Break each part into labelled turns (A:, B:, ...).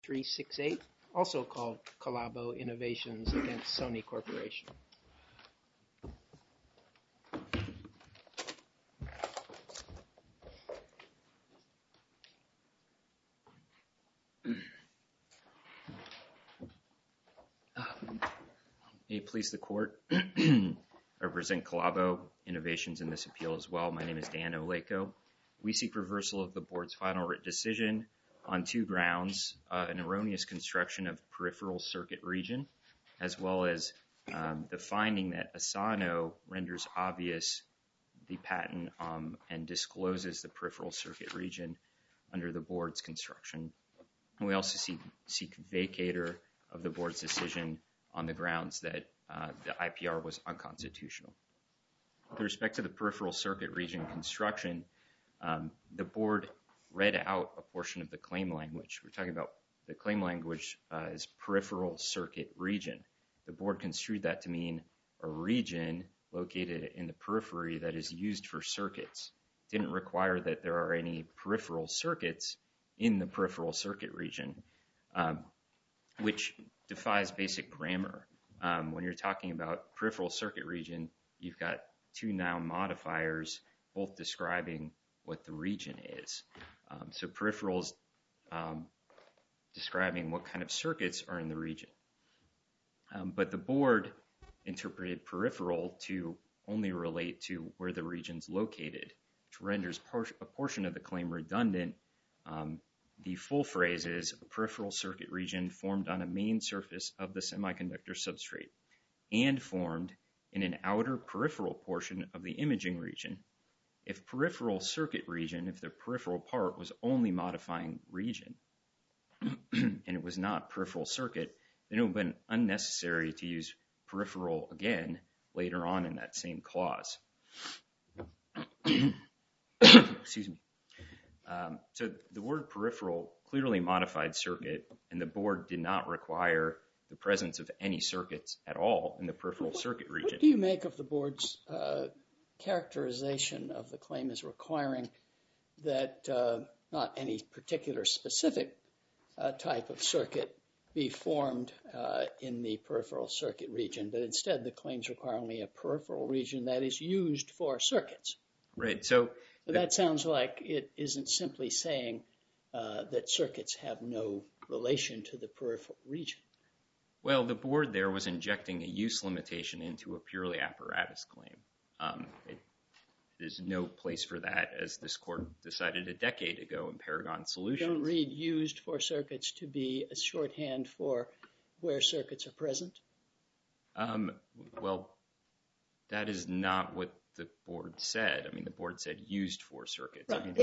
A: 2368, also called Calabo Innovations against Sony Corporation.
B: May it please the court. I represent Calabo Innovations in this appeal as well. My name is Dan Oleko. We seek reversal of the board's final written decision on two grounds, an erroneous construction of peripheral circuit region, as well as the finding that Asano renders obvious the patent and discloses the peripheral circuit region under the board's construction. And we also seek vacator of the board's decision on the grounds that the IPR was unconstitutional. With respect to the peripheral circuit region construction, the board read out a portion of the claim language. We're talking about the claim language as peripheral circuit region. The board construed that to mean a region located in the periphery that is used for circuits. It didn't require that there are any peripheral circuits in the peripheral circuit region, which defies basic grammar. When you're talking about peripheral circuit region, you've got two noun modifiers, both describing what the region is. So peripheral is describing what kind of circuits are in the region. But the board interpreted peripheral to only relate to where the region's located, which renders a portion of the claim redundant. The full phrase is a peripheral circuit region formed on a main surface of the semiconductor substrate and formed in an outer peripheral portion of the imaging region. If peripheral circuit region, if the peripheral part was only modifying region and it was not peripheral circuit, then it would have been unnecessary to use peripheral again later on in that same clause. Excuse me. So the word peripheral clearly modified circuit, and the board did not require the presence of any circuits at all in the peripheral circuit region.
C: What do you make of the board's characterization of the claim as requiring that not any particular specific type of circuit be formed in the peripheral circuit region, but instead the claims require only a peripheral region that is used for circuits?
B: Right. So
C: that sounds like it isn't simply saying that circuits have no relation to the peripheral region.
B: Well, the board there was injecting a use limitation into a purely apparatus claim. There's no place for that, as this court decided a decade ago in Paragon Solutions.
C: Don't read used for circuits to be a shorthand for where circuits are present?
B: Well, that is not what the board said. I mean, the board said used for circuits.
C: Right.
B: I mean,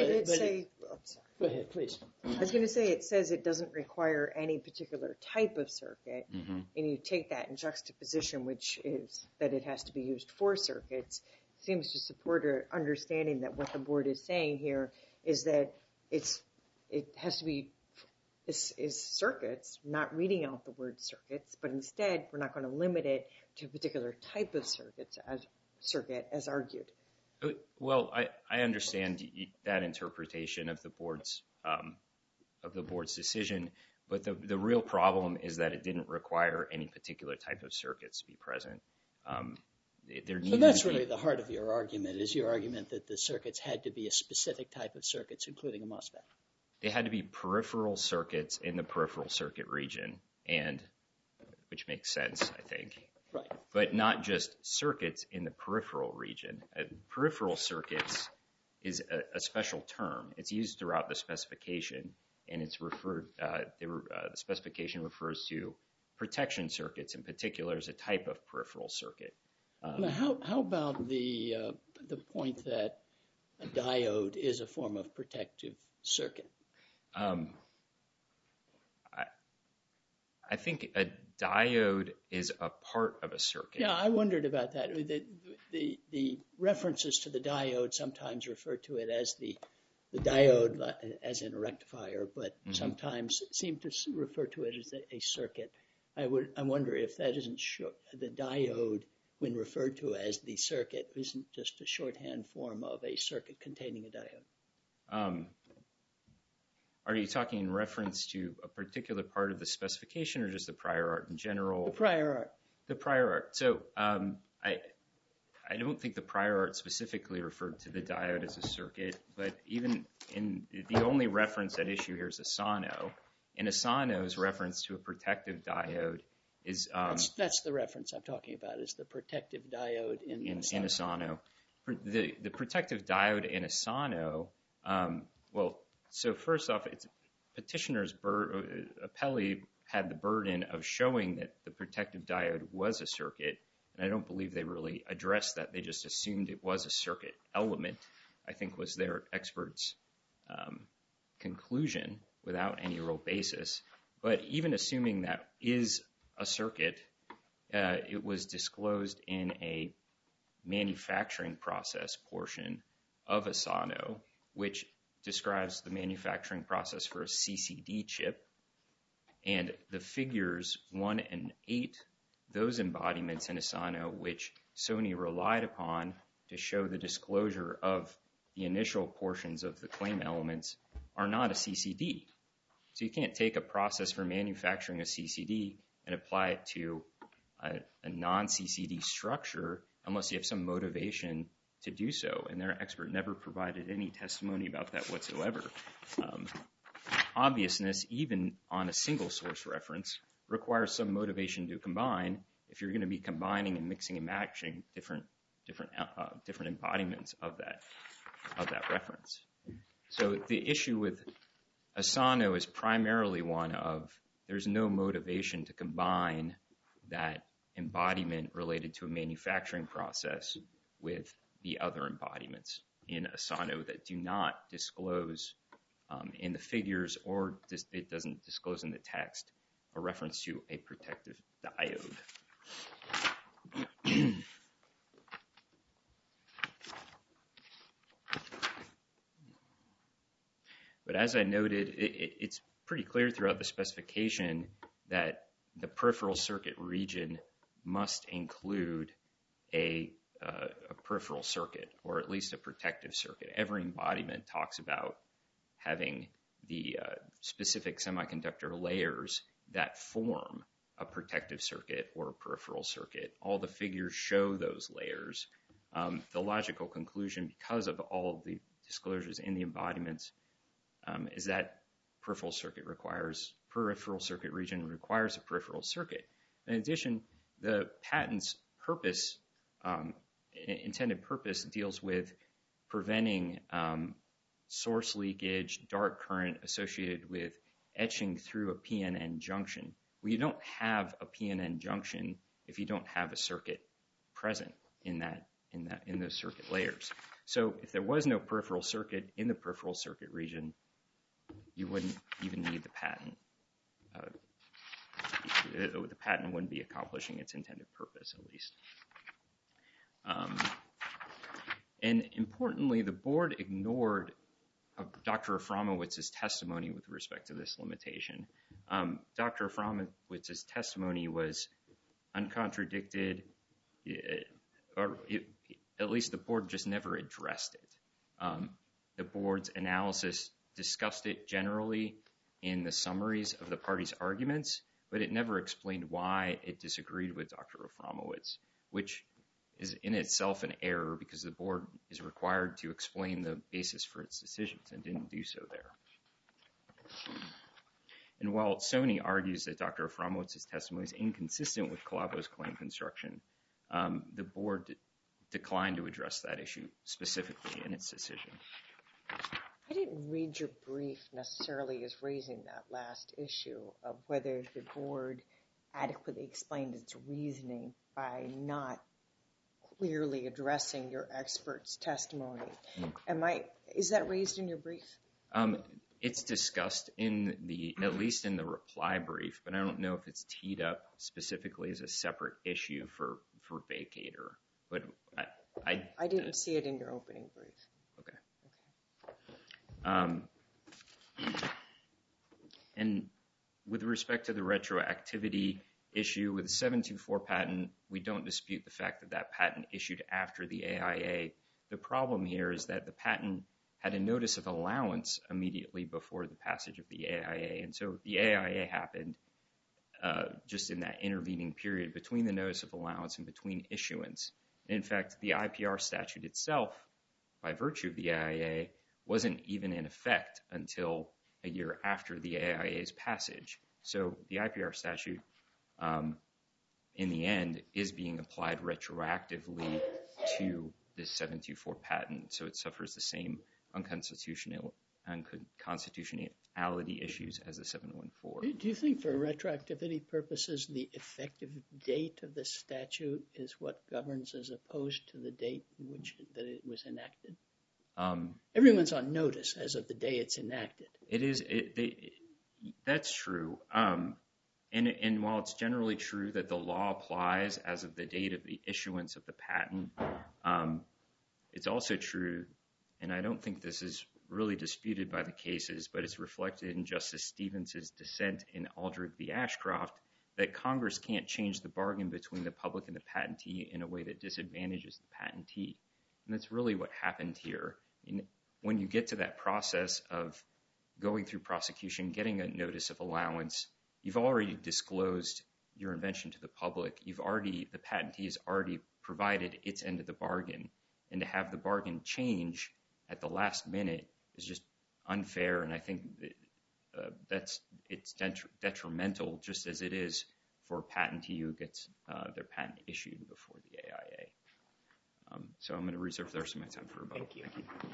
C: Go ahead, please.
D: I was going to say it says it doesn't require any particular type of circuit, and you take that in juxtaposition, which is that it has to be used for circuits, seems to support our understanding that what the board is saying here is that it has to be is circuits, not reading out the word circuits, but instead we're not going to limit it to a particular type of circuit as argued.
B: Well, I understand that interpretation of the board's decision, but the real problem is that it didn't require any particular type of circuits to be present.
C: So that's really the heart of your argument, is your argument that the circuits had to be a specific type of circuits, including a MOSFET.
B: They had to be peripheral circuits in the peripheral circuit region, which makes sense, I think.
C: Right.
B: But not just circuits in the peripheral region. Peripheral circuits is a special term. It's used throughout the specification, and it's referred. The specification refers to protection circuits in particular as a type of peripheral circuit.
C: Now, how about the point that a diode is a form of protective circuit?
B: I think a diode is a part of a circuit.
C: Yeah, I wondered about that. The references to the diode sometimes refer to it as the diode as in a rectifier, but sometimes seem to refer to it as a circuit. I wonder if that isn't the diode, when referred to as the circuit, isn't just a shorthand form of a circuit containing a diode.
B: Are you talking in reference to a particular part of the specification or just the prior art in general?
C: The prior art.
B: The prior art. So I don't think the prior art specifically referred to the diode as a circuit, but even in the only reference at issue here is Asano. And Asano's reference to a protective diode is...
C: that's the reference I'm talking about, is the protective diode in
B: Asano. The protective diode in Asano, so first off, Appelli had the burden of showing that the protective diode was a circuit, and I don't believe they really addressed that. They just assumed it was a circuit element, I think was their expert's conclusion without any real basis. But even assuming that is a circuit, it was disclosed in a manufacturing process portion of Asano, which describes the manufacturing process for a CCD chip. And the figures 1 and 8, those embodiments in Asano, which Sony relied upon to show the disclosure of the initial portions of the claim elements, are not a CCD. So you can't take a process for manufacturing a CCD and apply it to a non-CCD structure unless you have some motivation to do so. And their expert never provided any testimony about that whatsoever. Obviousness, even on a single source reference, requires some motivation to combine if you're going to be combining and mixing and matching different embodiments of that reference. So the issue with Asano is primarily one of there's no motivation to combine that embodiment related to a manufacturing process with the other embodiments in Asano that do not disclose in the figures, or it doesn't disclose in the text, a reference to a protective diode. But as I noted, it's pretty clear throughout the specification that the peripheral circuit region must include a peripheral circuit, or at least a protective circuit. Every embodiment talks about having the specific semiconductor layers that form a protective circuit or a peripheral circuit. All the figures show those layers. The logical conclusion, because of all of the disclosures in the embodiments, is that peripheral circuit region requires a peripheral circuit. In addition, the patent's purpose, intended purpose, deals with preventing source leakage, dark current associated with etching through a PNN junction. Well, you don't have a PNN junction if you don't have a circuit present in those circuit layers. So if there was no peripheral circuit in the peripheral circuit region, you wouldn't even need the patent. The patent wouldn't be accomplishing its intended purpose, at least. And importantly, the board ignored Dr. Aframowitz's testimony with respect to this limitation. Dr. Aframowitz's testimony was uncontradicted, or at least the board just never addressed it. The board's analysis discussed it generally in the summaries of the parties' arguments, but it never explained why it disagreed with Dr. Aframowitz, which is in itself an error because the board is required to explain the basis for its decisions and didn't do so there. And while Sony argues that Dr. Aframowitz's testimony is inconsistent with Colabo's claim construction, the board declined to address that issue specifically in its decision.
D: I didn't read your brief necessarily as raising that last issue of whether the board adequately explained its reasoning by not clearly addressing your expert's testimony. Is that raised in your brief?
B: It's discussed at least in the reply brief, but I don't know if it's teed up specifically as a separate issue for vacator. But
D: I didn't see it in your opening brief.
B: And with respect to the retroactivity issue with the 724 patent, we don't dispute the fact that that patent issued after the AIA. The problem here is that the patent had a notice of allowance immediately before the passage of the AIA. And so the AIA happened just in that intervening period between the notice of allowance and between issuance. And in fact, the IPR statute itself, by virtue of the AIA, wasn't even in effect until a year after the AIA's passage. So the IPR statute, in the end, is being applied retroactively to this 724 patent. So it suffers the same unconstitutionality issues as the 714.
C: Do you think for retroactivity purposes, the effective date of the statute is what governs as opposed to the date in which that it was enacted? Everyone's on notice as of the day it's enacted.
B: It is. That's true. And while it's generally true that the law applies as of the date of the issuance of the patent, it's also true, and I don't think this is really disputed by the cases, but it's reflected in Justice Stevens' dissent in Aldrich v. Ashcroft, that Congress can't change the bargain between the public and the patentee in a way that disadvantages the patentee. And that's really what happened here. When you get to that process of going through prosecution, getting a notice of allowance, you've already disclosed your invention to the public. The patentee has already provided its end of the bargain. And to have the bargain change at the last minute is just unfair. And I think it's detrimental, just as it is for a patentee who gets their patent issued before the AIA. So I'm going to reserve the rest of my time for rebuttal.
A: Thank you.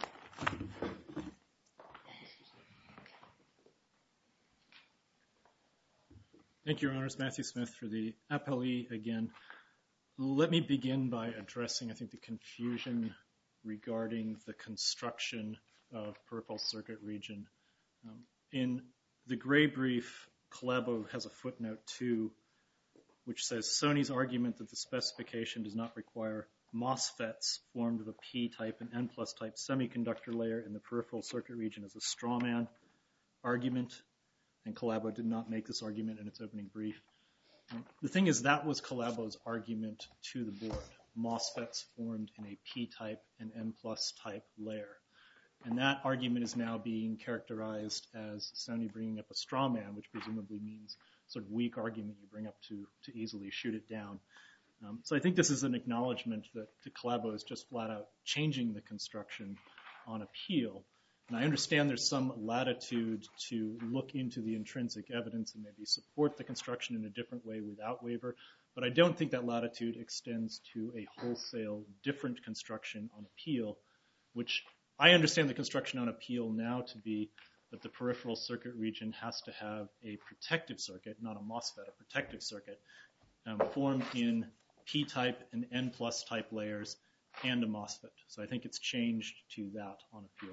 E: Thank you, Your Honors. Matthew Smith for the appellee again. Let me begin by addressing, I think, the confusion regarding the construction of peripheral circuit region. In the gray brief, Collabo has a footnote 2, which says Sony's argument that the specification does not require MOSFETs formed of a P-type and N-plus type semiconductor layer in the peripheral circuit region is a straw man argument, and Collabo did not make this argument in its opening brief. The thing is, that was Collabo's argument to the board, MOSFETs formed in a P-type and N-plus type layer. And that argument is now being characterized as Sony bringing up a straw man, which presumably means sort of weak argument you bring up to easily shoot it down. So I think this is an acknowledgement that Collabo is just flat out changing the construction on appeal. And I understand there's some latitude to look into the intrinsic evidence and maybe support the construction in a different way without waiver, but I don't think that latitude extends to a wholesale different construction on appeal, which I understand the construction on appeal now to be that the peripheral circuit region has to have a protective circuit, not a MOSFET, a protective circuit, formed in P-type and N-plus type layers and a MOSFET. So I think it's changed to that on appeal.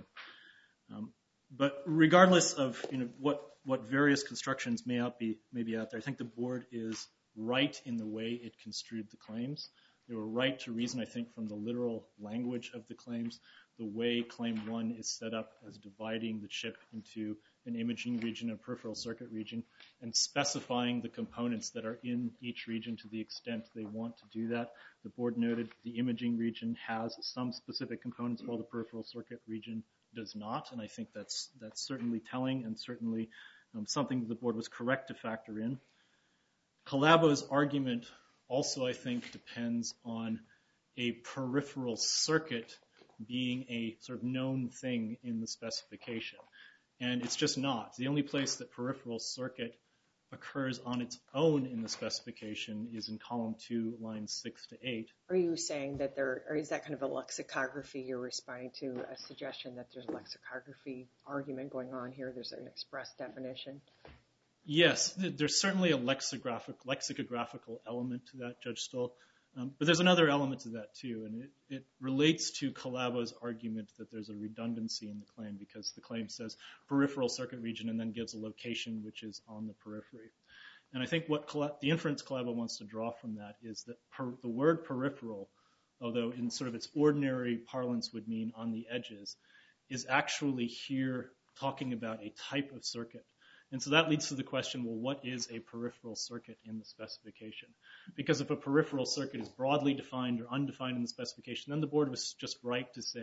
E: But regardless of what various constructions may be out there, I think the board is right in the way it construed the claims. They were right to reason, I think, from the literal language of the claims, the way Claim 1 is set up as dividing the chip into an imaging region and peripheral circuit region and specifying the components that are in each region to the extent they want to do that. The board noted the imaging region has some specific components while the peripheral circuit region does not, and I think that's certainly telling and certainly something the board was correct to factor in. Collabo's argument also, I think, depends on a peripheral circuit being a sort of known thing in the specification. And it's just not. The only place that peripheral circuit occurs on its own in the specification is in column 2, lines 6 to 8. Are
D: you saying that or is that kind of a lexicography you're responding to, a suggestion that there's a lexicography argument going on here? There's an express definition?
E: Yes, there's certainly a lexicographical element to that, Judge Stoll. But there's another element to that, too, and it relates to Collabo's argument that there's a redundancy in the claim because the claim says peripheral circuit region and then gives a location which is on the periphery. And I think what the inference Collabo wants to draw from that is that the word peripheral, although in sort of its ordinary parlance would mean on the edges, is actually here talking about a type of circuit. And so that leads to the question, well, what is a peripheral circuit in the specification? Because if a peripheral circuit is broadly defined or undefined in the specification, then the board was just right to say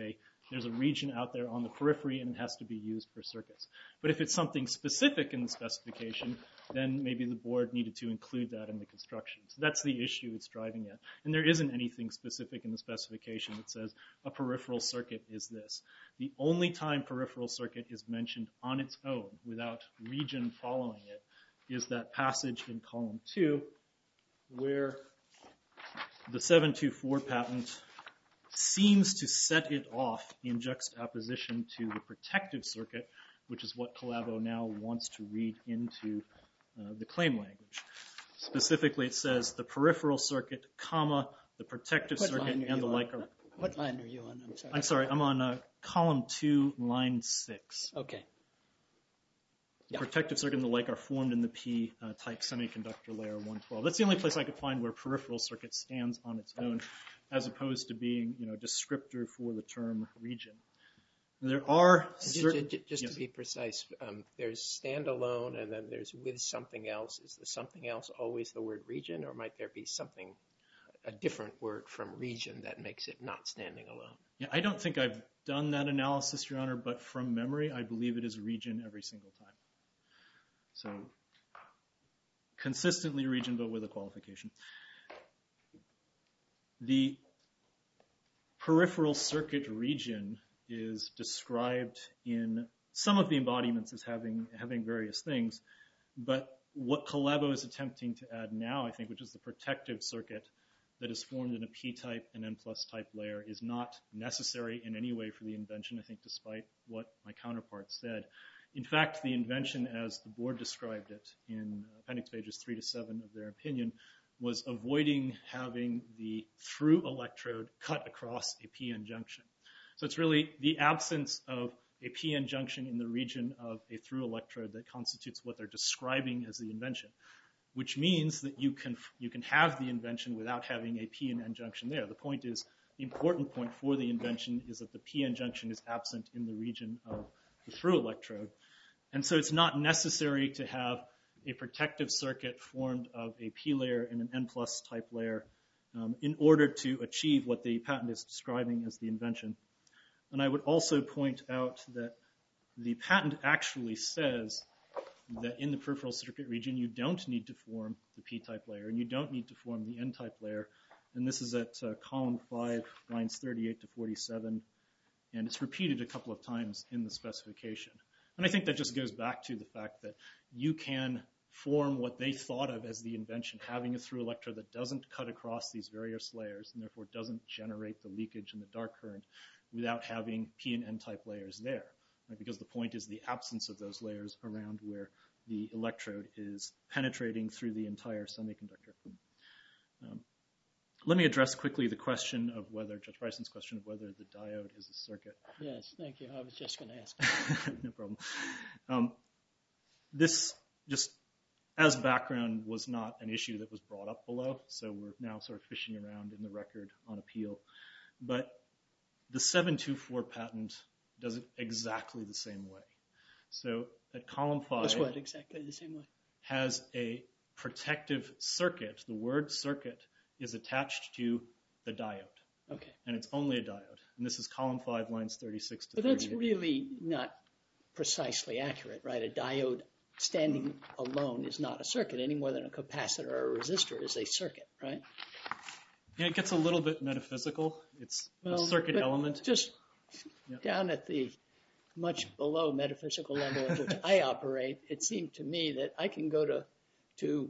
E: There's a region out there on the periphery, and it has to be used for circuits. But if it's something specific in the specification, then maybe the board needed to include that in the construction. So that's the issue it's driving at. And there isn't anything specific in the specification that says a peripheral circuit is this. The only time peripheral circuit is mentioned on its own without region following it is that passage in column 2 where the 724 patent seems to set it off in juxtaposition to the protective circuit, which is what Collabo now wants to read into the claim language. Specifically, it says the peripheral circuit, comma, the protective circuit, and the like.
C: What line are you on? I'm sorry.
E: I'm sorry. I'm on column 2, line 6.
C: Okay.
E: The protective circuit and the like are formed in the P-type semiconductor layer 112. That's the only place I could find where peripheral circuit stands on its own, as opposed to being, a descriptor for the term region. There are certain...
A: Just to be precise, there's standalone and then there's with something else. Is the something else always the word region, or might there be something, a different word from region that makes it not standing alone?
E: Yeah, I don't think I've done that analysis, Your Honor, but from memory, I believe it is region every single time. So consistently region, but with a qualification. The peripheral circuit region is described in some of the embodiments as having various things, but what Collabo is attempting to add now, I think, which is the protective circuit that is formed in a P-type and N-plus type layer, is not necessary in any way for the invention, I think, despite what my counterpart said. In fact, the invention, as the board described it in appendix pages 3 to 7 of their opinion, was avoiding having the through electrode cut across a PN junction. So it's really the absence of a PN junction in the region of a through electrode that constitutes what they're describing as the invention, which means that you can have the invention without having a P and N junction there. The point is, the important point for the invention is that the PN junction is absent in the region of the through electrode. And so it's not necessary to have a protective circuit formed of a P layer and an N-plus type layer in order to achieve what the patent is describing as the invention. And I would also point out that the patent actually says that in the peripheral circuit region, you don't need to form the P-type layer, and you don't need to form the N-type layer. And this is at column 5, lines 38 to 47, and it's repeated a couple of times in the specification. And I think that just goes back to the fact that you can form what they thought of as the invention, having a through electrode that doesn't cut across these various layers and therefore doesn't generate the leakage and the dark current without having P and N-type layers there. Right? Because the point is the absence of those layers around where the electrode is penetrating through the entire semiconductor. Let me address quickly the question of whether, Judge Bryson's question of whether the diode is a circuit.
C: Yes, thank you. I was just going to ask.
E: No problem. This, just as background, was not an issue that was brought up below, so we're now sort of fishing around in the record on appeal. But the 724 patent does it exactly the same way. So at column 5...
C: That's what, exactly the same way?
E: ...has a protective circuit. The word circuit is attached to the diode.
C: Okay.
E: And it's only a diode. And this is column 5, lines 36 to 38.
C: But that's really not precisely accurate, right? A diode standing alone is not a circuit any more than a capacitor or a resistor is a circuit, right?
E: Yeah, it gets a little bit metaphysical. It's a circuit element.
C: Just down at the much below metaphysical level at which I operate, it seemed to me that I can go to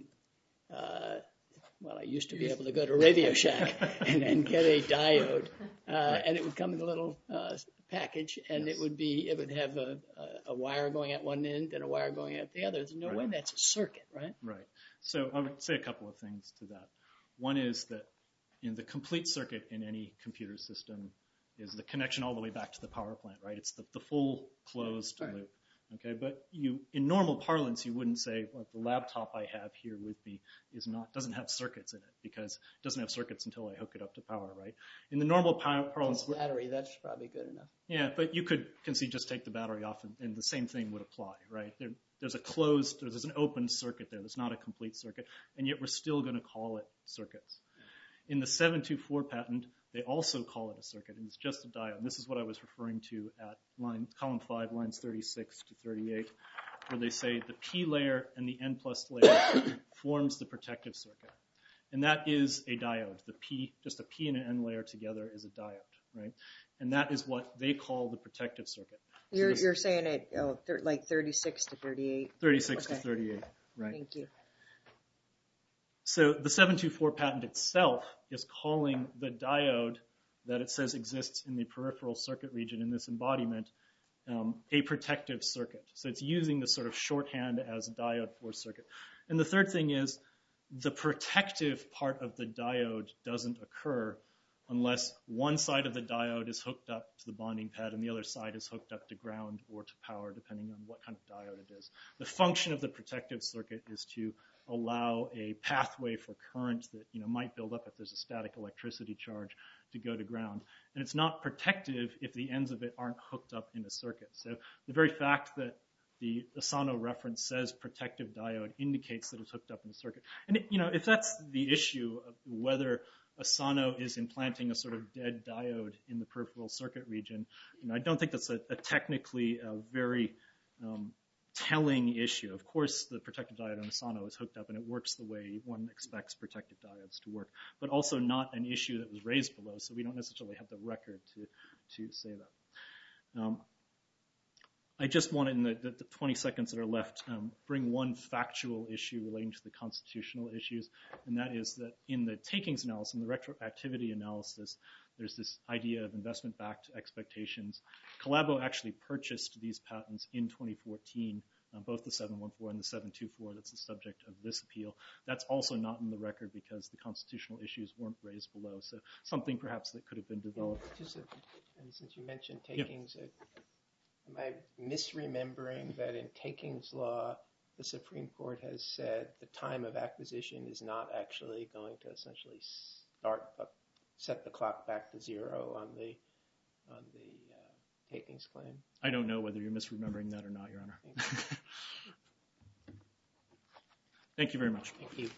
C: I used to be able to go to Radio Shack and get a diode, and it would come in a little package, and it would have a wire going at one end and a wire going at the other. There's no way that's a circuit, right?
E: Right. So I would say a couple of things to that. One is that the complete circuit in any computer system is the connection all the way back to the power plant, right? It's the full closed loop. Okay, but in normal parlance, you wouldn't say, well, the laptop I have here with me doesn't have circuits in it because it doesn't have circuits until I hook it up to power, right? In the normal parlance,
C: battery, that's probably good enough.
E: Yeah, but you could just take the battery off, and the same thing would apply, right? There's an open circuit there. There's not a complete circuit, and yet we're still going to call it circuits. In the 724 patent, they also call it a circuit, and it's just a diode. And this is what I was referring to at column 5, lines 36 to 38, where they say the P layer and the N plus layer forms the protective circuit. And that is a diode. The P, just a P and an N layer together is a diode, right? And that is what they call the protective circuit.
D: You're saying it like 36 to 38?
E: 36 to 38, right.
D: Thank you.
E: So the 724 patent itself is calling the diode that it says exists in the peripheral circuit region in this embodiment a protective circuit. So it's using the sort of shorthand as diode for circuit. And the third thing is the protective part of the diode doesn't occur unless one side of the diode is hooked up to the bonding pad and the other side is hooked up to ground or to power, depending on what kind of diode it is. The function of the protective circuit is to allow a pathway for current that might build up if there's a static electricity charge to go to ground. And it's not protective if the ends of it aren't hooked up in a circuit. So the very fact that the Asano reference says protective diode indicates that it's hooked up in a circuit. And if that's the issue of whether Asano is implanting a sort of dead diode in the peripheral circuit region, I don't think that's a technically very telling issue. Of course, the protective diode on Asano is hooked up and it works the way one expects protective diodes to work, but also not an issue that was raised below, so we don't necessarily have the record to say that. I just want, in the 20 seconds that are left, bring one factual issue relating to the constitutional issues, and that is that in the takings analysis, in the retroactivity analysis, there's this idea of investment-backed expectations. Collabo actually purchased these patents in 2014, both the 714 and the 724. That's the subject of this appeal. That's also not in the record because the constitutional issues weren't raised below, so something perhaps that could have been developed.
A: And since you mentioned takings, am I misremembering that in takings law, the Supreme Court has said the time of acquisition is not actually going to essentially set the clock back to zero on the takings claim?
E: I don't know whether you're misremembering that or not, Your Honor. Thank you very much.
A: Thank you.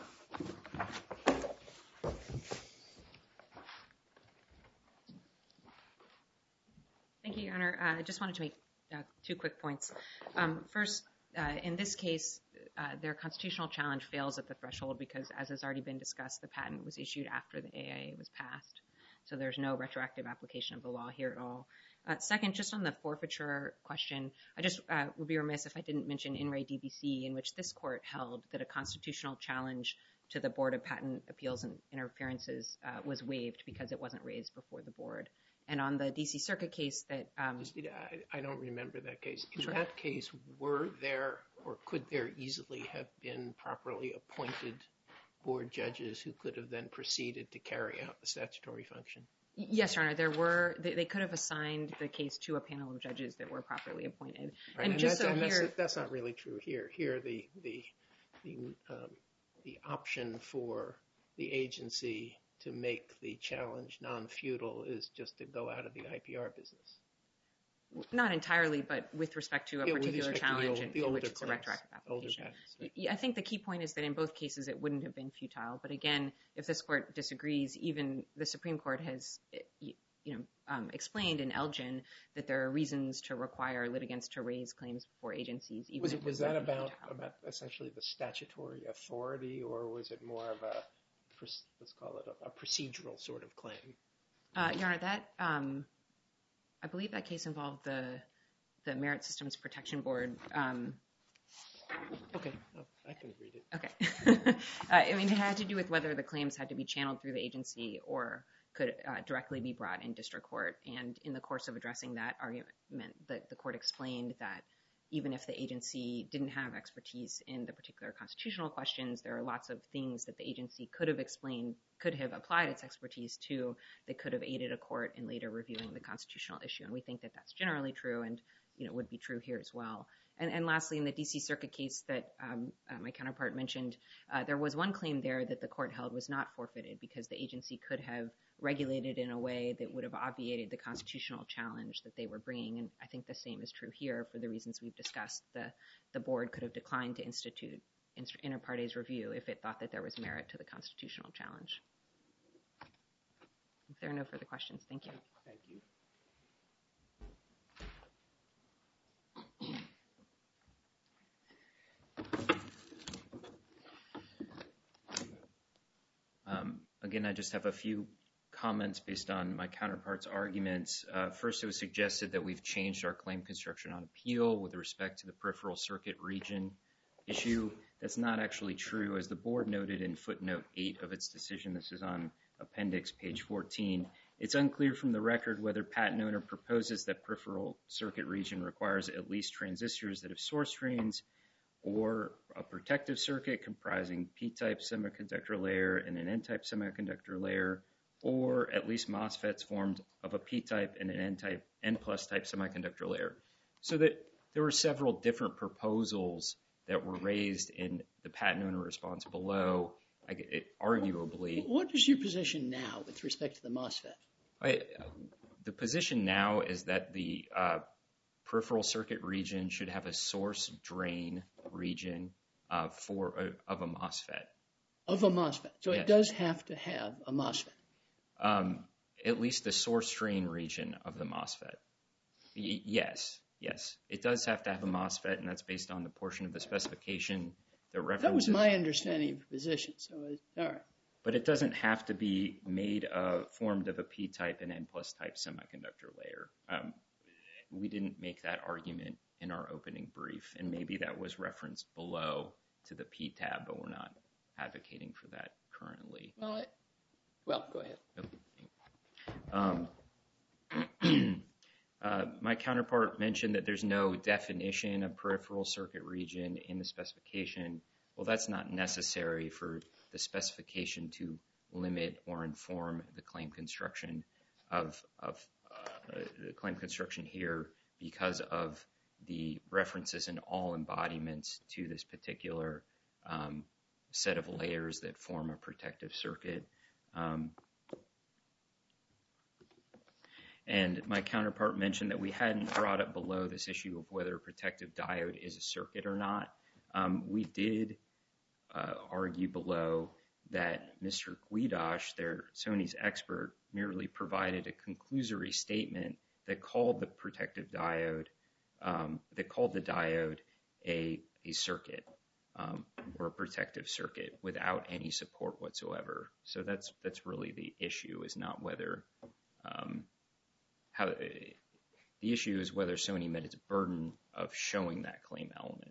F: Thank you, Your Honor. I just wanted to make 2 quick points. First, in this case, their constitutional challenge fails at the threshold because, as has already been discussed, the patent was issued after the AIA was passed. So there's no retroactive application of the law here at all. Second, just on the forfeiture question, I just would be remiss if I didn't mention In Re DBC, in which this court held that a constitutional challenge to the Board of Patent Appeals and Interferences was waived because it wasn't raised before the board. And on the D.C. Circuit case that...
A: I don't remember that case. In
F: Sure.
A: that case, were there or could there easily have been properly appointed board judges who could have then proceeded to carry out the statutory function?
F: Yes, Your Honor. There were. They could have assigned the case to a panel of judges that were properly appointed.
A: Right. And
F: just
A: that's not really true here. Here, the option for the agency to make the challenge non-feudal is just to go out of the IPR business.
F: Not entirely, but with respect to a particular challenge in which it's a
A: claims,
F: retroactive
A: older
F: application.
A: patents, right?
F: I think the key point is that in both cases it wouldn't have been futile. But again, if this court disagrees, even the Supreme Court has explained in Elgin that there are reasons to require litigants to raise claims before agencies.
A: Was that about essentially the statutory authority, or was it more of a, let's call it a procedural sort of claim?
F: Your Honor, that I believe that case involved the Merit Systems Protection Board.
A: Okay, I can read it.
F: Okay. I mean, it had to do with whether the claims had to be channeled through the agency or could directly be brought in district court. And in the course of addressing that argument, the court explained that even if the agency didn't have expertise in the particular constitutional questions, there are lots of things that the agency could have explained, could have applied its expertise to, that could have aided a court in later reviewing the constitutional issue. And we think that that's generally true and would be true here as well. And lastly, in the D.C. Circuit case that my counterpart mentioned, there was one claim there that the court held was not forfeited because the agency could have regulated in a way that would have obviated the constitutional challenge that they were bringing. And I think the same is true here for the reasons we've discussed. The board could have declined to institute inter partes review if it thought that there was merit to the constitutional challenge. If there are no further questions, thank you.
A: Thank you.
B: Again, I just have a few comments based on my counterpart's arguments. First, it was suggested that we've changed our claim construction on appeal with respect to the peripheral circuit region issue. That's not actually true. As the board noted in footnote 8 of its decision, this is on appendix page 14, it's unclear from the record whether patent owner proposes that peripheral circuit region requires at least transistors that have source drains or a protective circuit comprising P-type semiconductor layer and an N-type semiconductor layer, or at least MOSFETs formed of a P-type and an N-type, N-plus type semiconductor layer. So that there were several different proposals that were raised in the patent owner response below, arguably.
C: What is your position now with respect to the MOSFET?
B: The position now is that the peripheral circuit region should have a source drain region of a MOSFET.
C: Of a MOSFET. So yes. It does have to have a MOSFET.
B: At least the source drain region of the MOSFET. Yes. It does have to have a MOSFET, and that's based on the portion of the specification that references.
C: That was my understanding of the position. So, all right.
B: But it doesn't have to be formed of a P-type and N-plus type semiconductor layer. We didn't make that argument in our opening brief, and maybe that was referenced below to the P-tab, but we're not advocating for that currently.
C: Well, go ahead.
B: My counterpart mentioned that there's no definition of peripheral circuit region in the specification. Well, that's not necessary for the specification to limit or inform the claim construction of the claim construction here because of the references in all embodiments to this particular set of layers that form a protective circuit. And my counterpart mentioned that we hadn't brought up below this issue of whether a protective diode is a circuit or not. We did argue below that Mr. Guidosh, Sony's expert, merely provided a conclusory statement that called the protective diode, that called the diode a circuit or a protective circuit without any support whatsoever. So that's really the issue, is not whether the issue is whether Sony met its burden of showing that claim element.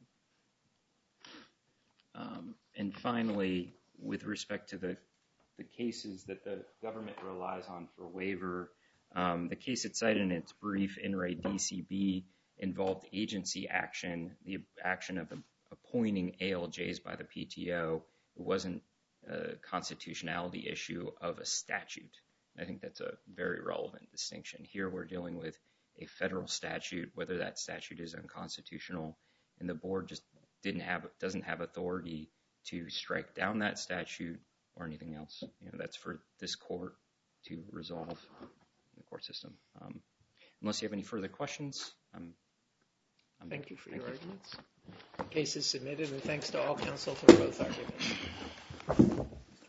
B: And finally, with respect to the cases that the government relies on for waiver, the case it cited in its brief, NRA DCB, involved agency action, the action of appointing ALJs by the PTO. It wasn't a constitutionality issue of a statute. I think that's a very relevant distinction. Here we're dealing with a federal statute, whether that statute is unconstitutional, and the board just doesn't have authority to strike down that statute or anything else. That's for this court to resolve in the court system. Unless you have any further questions,
A: Thank you for your arguments. The case is submitted, and thanks to all counsel for both arguments.